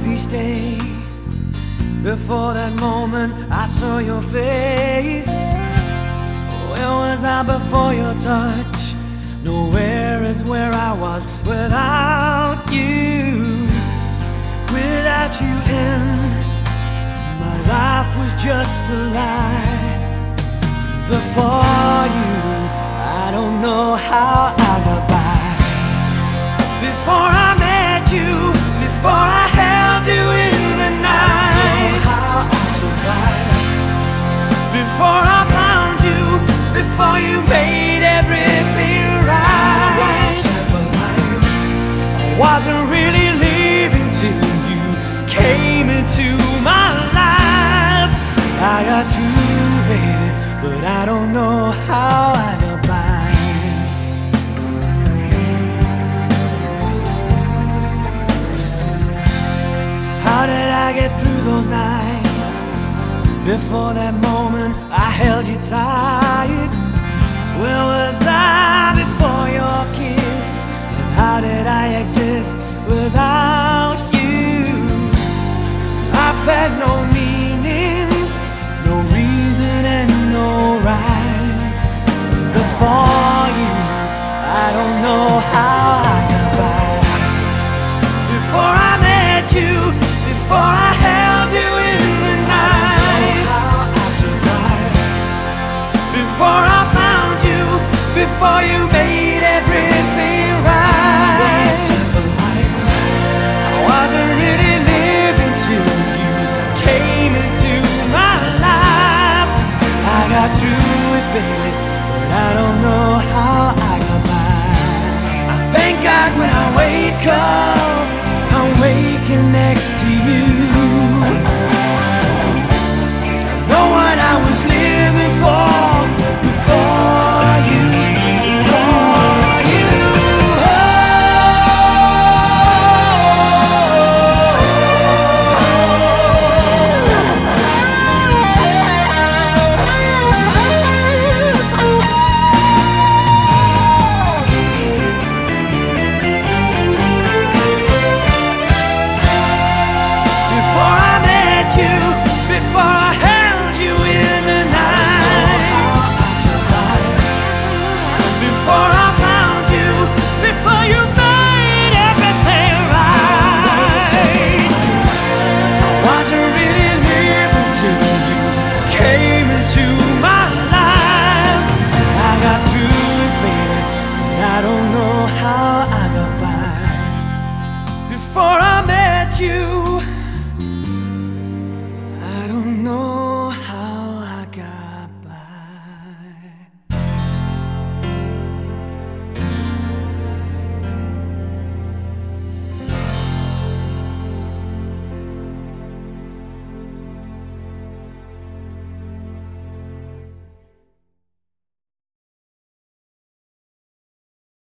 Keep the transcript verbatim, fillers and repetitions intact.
each day. Before that moment I saw your face. Where was I before your touch? Nowhere is where I was without you. Without you in my life was just a lie. Before you, I don't know how I got by. Before I met you, before I held you in the night, how I survived. Before I found you, before you made everything right. I wasn't really leaving till you came into my life. I got you, baby, but I don't know how I got by. How did I get through those nights? Before that moment I held you tight. Where was I before your kiss? And how did I exist without you?